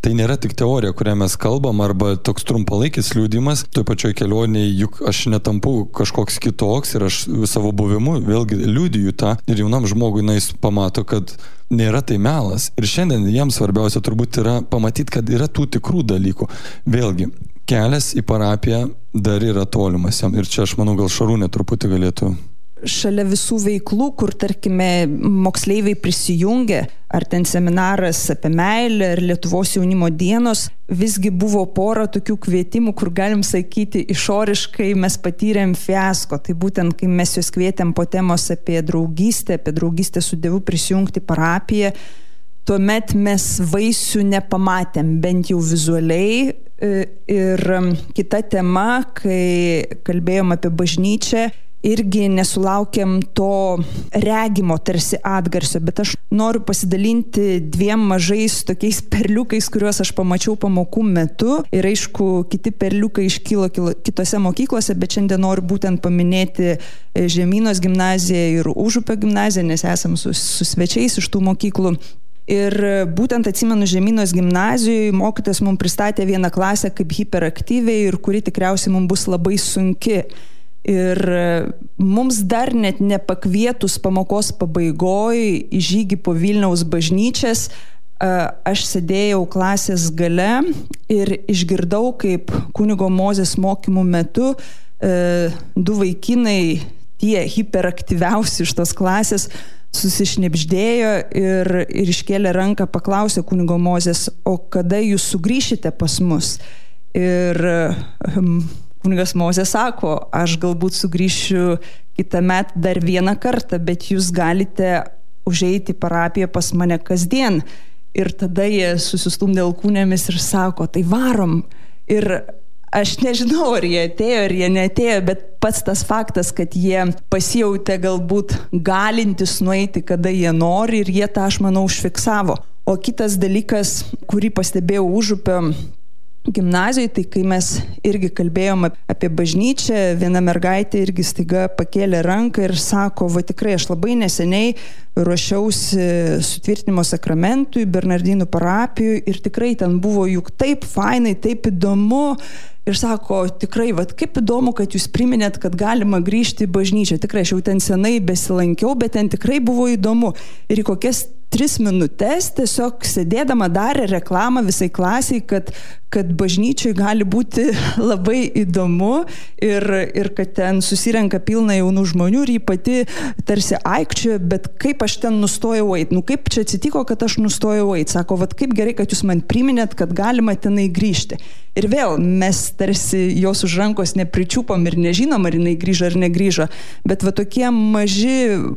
tai nėra tik teorija, kurią mes kalbam, arba toks trumpalaikis liudimas, toj pačioj kelionėje, juk aš netampu kažkoks kitoks ir aš savo buvimu vėlgi liudiju tą ir jaunam žmogui, na, jis pamato, kad nėra tai melas. Ir šiandien jiems svarbiausia turbūt yra pamatyti, kad yra tų tikrų dalykų. Vėlgi, kelias į parapiją dar yra tolimas jam. Ir čia aš manau, gal Šarūnė truputį galėtų. Šalia visų veiklų, kur, tarkime, moksleiviai prisijungia, ar ten seminaras apie meilę, ar Lietuvos jaunimo dienos, visgi buvo pora tokių kvietimų, kur galim sakyti, išoriškai mes patyrėm fiasko. Tai būtent, kai mes juos kvietėm po temos apie draugystę, apie draugystę su Dievu prisijungti parapiją, tuomet mes vaisių nepamatėm, bent jau vizualiai. Ir kita tema, kai kalbėjom apie bažnyčią, irgi nesulaukėm to regimo tarsi atgarsio, bet aš noriu pasidalinti dviem mažais tokiais perliukais, kuriuos aš pamačiau pamokų metu. Ir aišku, kiti perliukai iškylo kitose mokyklose, bet šiandien noriu būtent paminėti Žemynos gimnaziją ir Užupio gimnaziją, nes esam su, su svečiais iš tų mokyklų. Ir būtent atsimenu, Žemynos gimnazijoje mokytojas mums pristatė vieną klasę kaip hiperaktyviai ir kuri tikriausiai mums bus labai sunki. Ir mums dar net nepakvietus pamokos pabaigoj į žygį po Vilniaus bažnyčias, aš sėdėjau klasės gale ir išgirdau, kaip kunigo Mozės mokymų metu du vaikinai, tie hiperaktyviausi iš tos klasės, susišnibždėjo ir, ir iškėlė ranką, paklausė kunigo Mozės, o kada jūs sugrįšite pas mus? Ir kunigas Mozė sako, aš galbūt sugrįšiu kitą metą dar vieną kartą, bet jūs galite užeiti parapiją pas mane kasdien. Ir tada jie susistumdė alkūnėmis ir sako, tai varom. Ir aš nežinau, ar jie atėjo, ar jie neatėjo, bet pats tas faktas, kad jie pasijautė galbūt galintis nueiti, kada jie nori, ir jie tą, aš manau, užfiksavo. O kitas dalykas, kurį pastebėjau Užupio gimnazijoje, tai kai mes irgi kalbėjom apie bažnyčią, viena mergaitė irgi staiga pakėlė ranką ir sako, va tikrai aš labai neseniai ruošiausi sutvirtinimo sakramentui, Bernardinų parapijų ir tikrai ten buvo juk taip fainai, taip įdomu. Ir sako, tikrai, vat, kaip įdomu, kad jūs priminėt, kad galima grįžti į bažnyčią. Tikrai, aš jau ten senai besilankiau, bet ten tikrai buvo įdomu. Ir į kokias tris minutės tiesiog sėdėdama darė reklamą visai klasiai, kad, kad bažnyčiai gali būti labai įdomu ir, ir kad ten susirenka pilna jaunų žmonių ir jį pati tarsi aikčioja, bet kaip aš ten nustojau eiti, nu kaip čia atsitiko, kad aš nustojau eiti. Sako, vat kaip gerai, kad jūs man priminėt, kad galima tenai grįžti. Ir vėl mes tarsi jos už rankos nepričiupom ir nežinom, ar jinai grįžo ar negrįžo, bet va tokie maži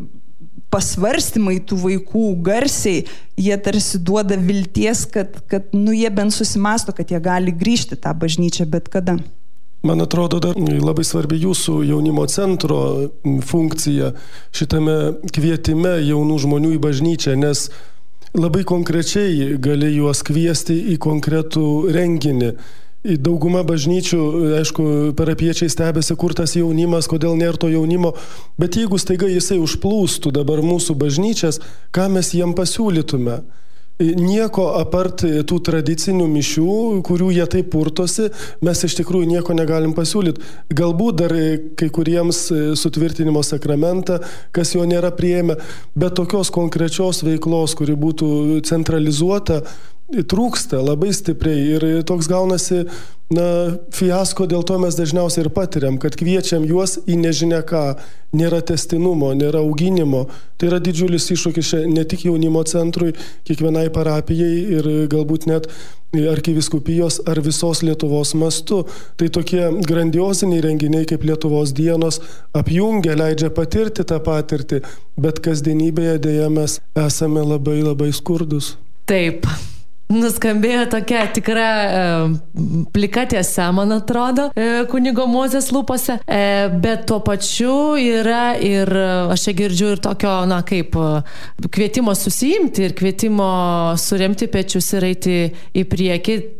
pasvarstymai tų vaikų garsiai, jie tarsi duoda vilties, kad, kad nu, jie bent susimasto, kad jie gali grįžti tą bažnyčią bet kada. Man atrodo, dar labai svarbi jūsų jaunimo centro funkcija šitame kvietime jaunų žmonių į bažnyčią, nes labai konkrečiai gali juos kviesti į konkretų renginį. Dauguma bažnyčių, aišku, parapiečiai stebėsi, kur tas jaunimas, kodėl nėra to jaunimo, bet jeigu staiga jisai užplūstų dabar mūsų bažnyčias, ką mes jiem pasiūlytume? Nieko apart tų tradicinių mišių, kurių jie taip purtosi, mes iš tikrųjų nieko negalim pasiūlyti. Galbūt dar kai kuriems sutvirtinimo sakramentą, kas jo nėra priėmę, bet tokios konkrečios veiklos, kuri būtų centralizuota, trūksta labai stipriai ir toks gaunasi, na, fiasko, dėl to mes dažniausiai ir patiriam, kad kviečiam juos į nežinia ką, nėra tęstinumo, nėra auginimo. Tai yra didžiulis iššūkis ne tik jaunimo centrui, kiekvienai parapijai ir galbūt net arkivyskupijos ar visos Lietuvos mastu. Tai tokie grandioziniai renginiai kaip Lietuvos dienos apjungia, leidžia patirti tą patirtį, bet kasdienybėje dėja mes esame labai labai skurdus. Taip. Nuskambėjo tokia tikra e, plika tiesa, man atrodo, e, kunigo Mozės lūpose, e, bet tuo pačiu yra ir, aš čia girdžiu ir tokio, na kaip, kvietimo susijimti ir kvietimo suremti pečius ir eiti į priekį.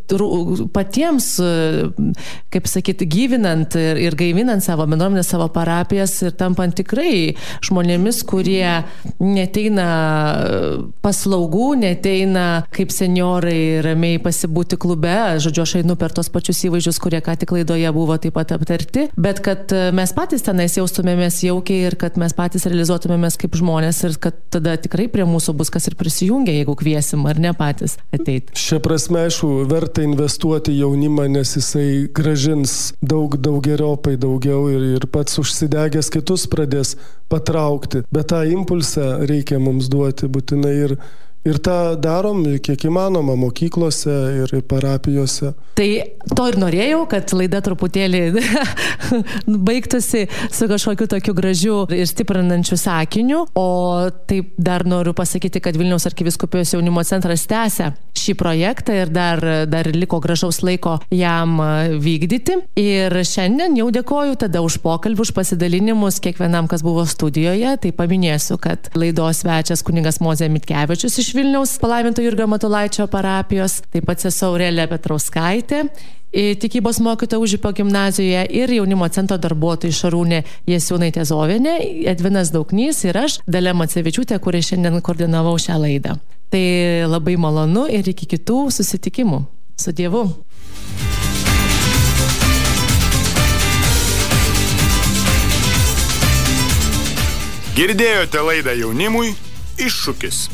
patiems, kaip sakyti, gyvinant ir, ir gaivinant savo bendruomenę, savo parapijas ir tampant tikrai žmonėmis, kurie neteina paslaugų, neteina kaip seniorai ramiai pasibūti klube. Žodžiu, aš einu per tos pačius įvaizdžius, kurie ką tik laidoje buvo taip pat aptarti, bet kad mes patys tenais jaustumėmės jaukiai ir kad mes patys realizuotumėmės kaip žmonės ir kad tada tikrai prie mūsų bus kas ir prisijungia, jeigu kviesim ar ne patys ateiti. Šia prasme, aišku, verta investuoti į jaunimą, nes jisai gražins daug, daug geriopai daugiau ir, ir pats užsidegęs kitus pradės patraukti. Bet tą impulsą reikia mums duoti būtinai ir Ir tą darom, kiek įmanoma, mokyklose ir parapijose. Tai to ir norėjau, kad laida truputėlį baigtųsi su kažkokiu tokiu gražiu ir stiprinančiu sakiniu. O taip dar noriu pasakyti, kad Vilniaus arkivyskupijos jaunimo centras tęsia šį projektą ir dar, dar liko gražaus laiko jam vykdyti. Ir šiandien jau dėkoju tada už pokalbį, už pasidalinimus kiekvienam, kas buvo studijoje. Tai paminėsiu, kad laidos svečias kunigas Mozė Mitkevičius iš Vilniaus palaiminto Jurgio Matulaičio parapijos, taip pat sesuo Aurelija Petrauskaitė, tikybos mokytoja Užupio gimnazijoje ir jaunimo centro darbuotojai Šarūnė Jasiūnaitė Zovienė, Edvinas Dauknys ir aš, Dalia Macevičiūtė, kuri šiandien koordinavau šią laidą. Tai labai malonu ir iki kitų susitikimų. Su Dievu. Girdėjote laidą jaunimui Iššūkis.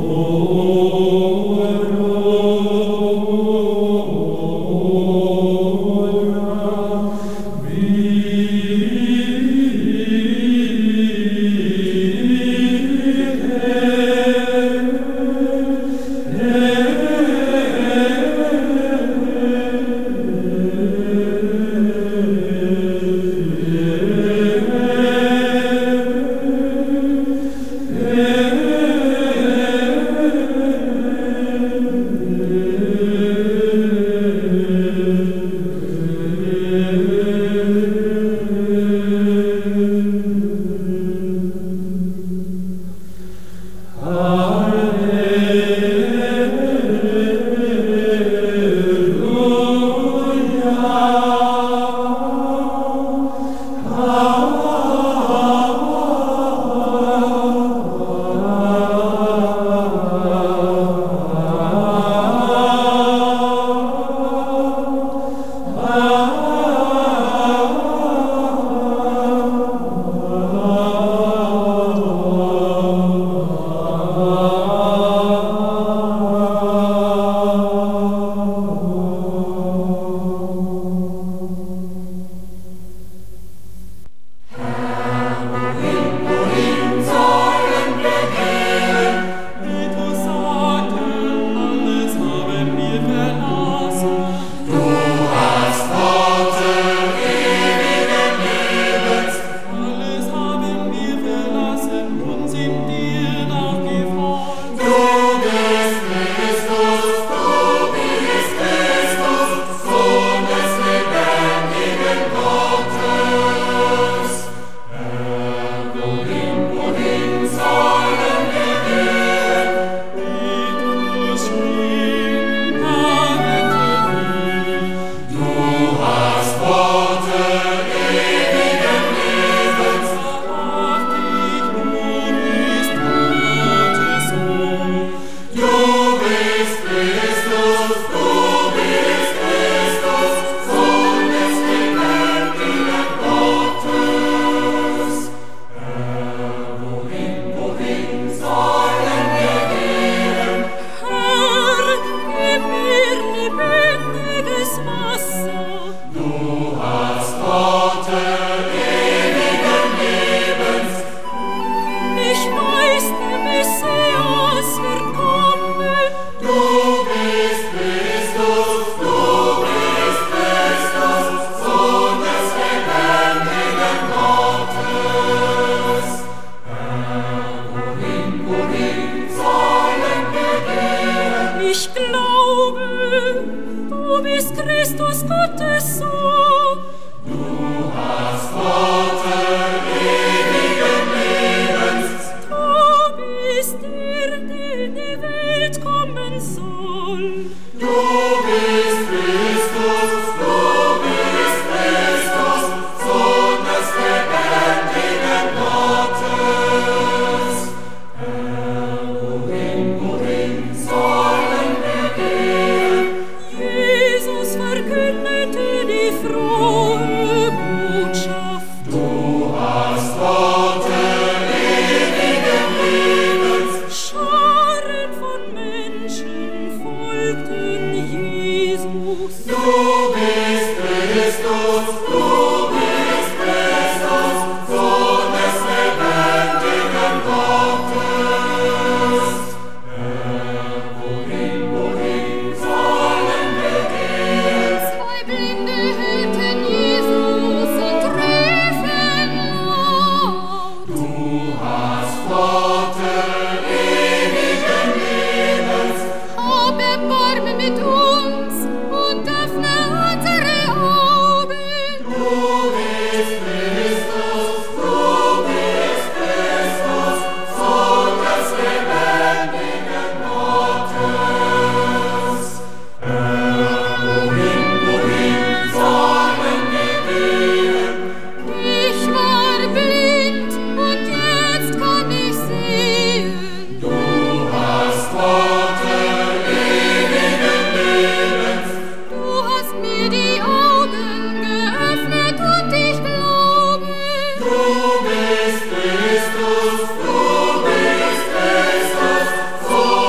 Du bist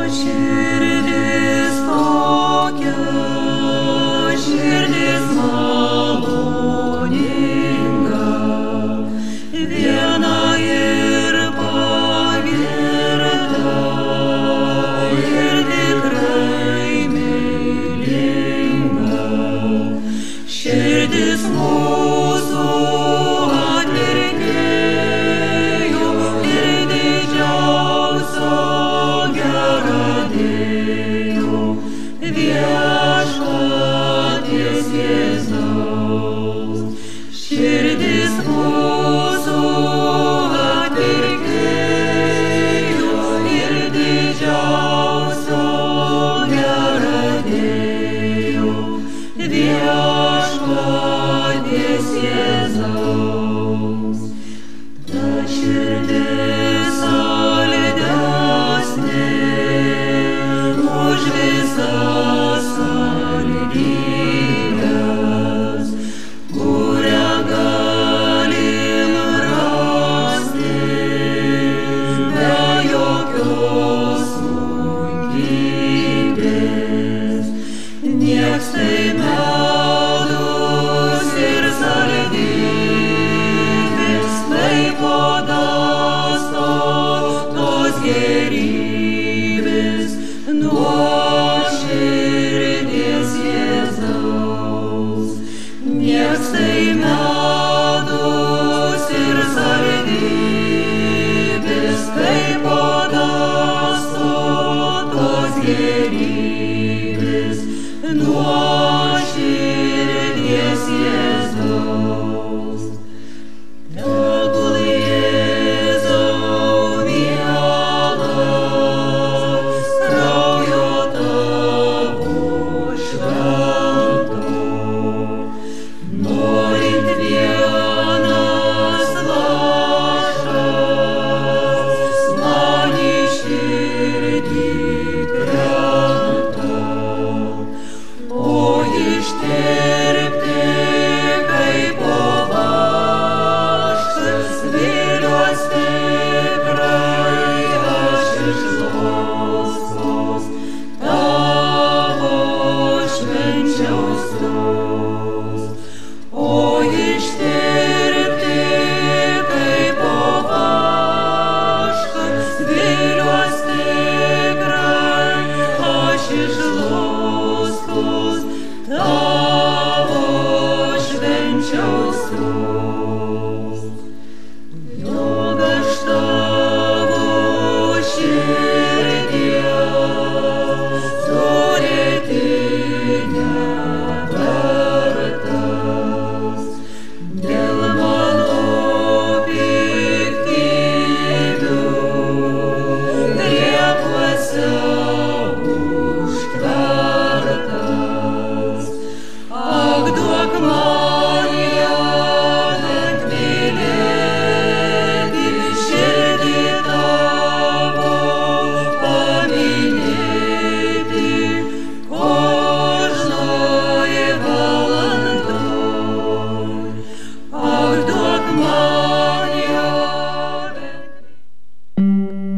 No